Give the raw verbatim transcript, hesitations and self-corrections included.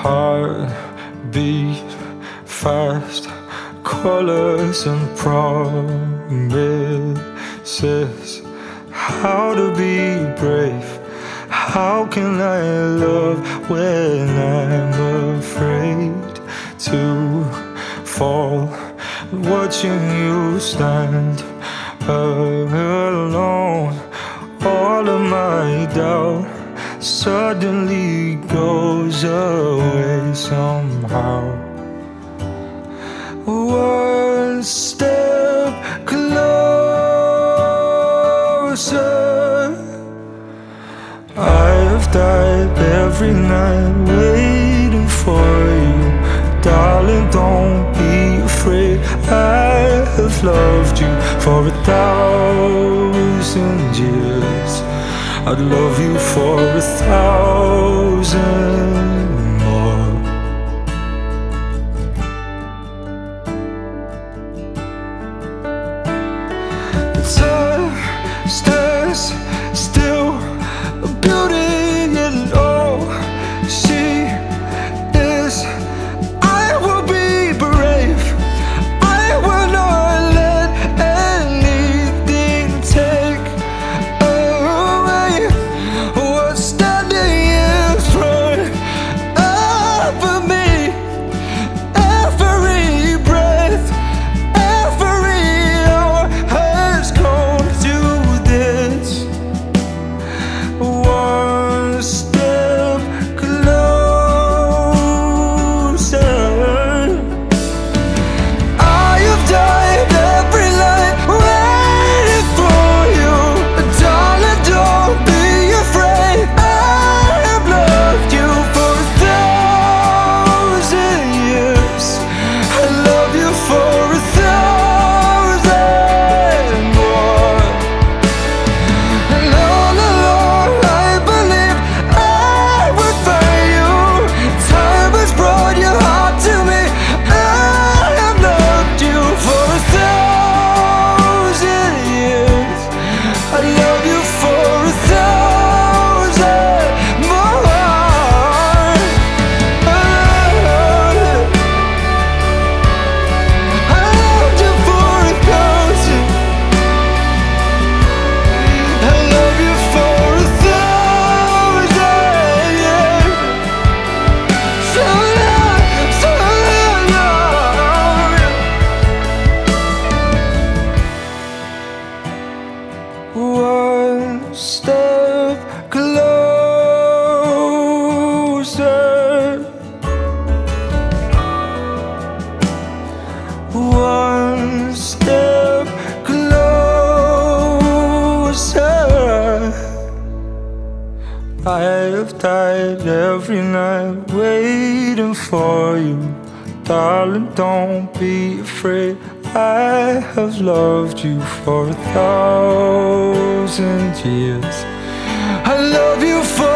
Heart beat fast, colors and promises. How to be brave? How can I love when I'm afraid to fall? Watching you stand alone, all of my doubt suddenly goes away somehow. One step closer. I have died every night waiting for you. Darling, don't be afraid. I have loved you for a thousand years. I'd love you for a thousand more. Time stands still, a beauty in all she is. I will be brave. I will not let anything take away what's standing in front of me. Every breath, every hour has come to this. One step closer. I have died every night waiting for you. Darling, don't be afraid. I have loved you for a thousand years. I love you for a thousand more. And all along I believed I would find you. Time has brought your heart to me. I have loved you for a thousand years. I love you for a thousand more. I loved you for a thousand. I love you for a thousand years. So long, so long. One step closer. One step closer. I have died every night waiting for you. Darling, don't be afraid. I have loved you for a thousand years. I love you for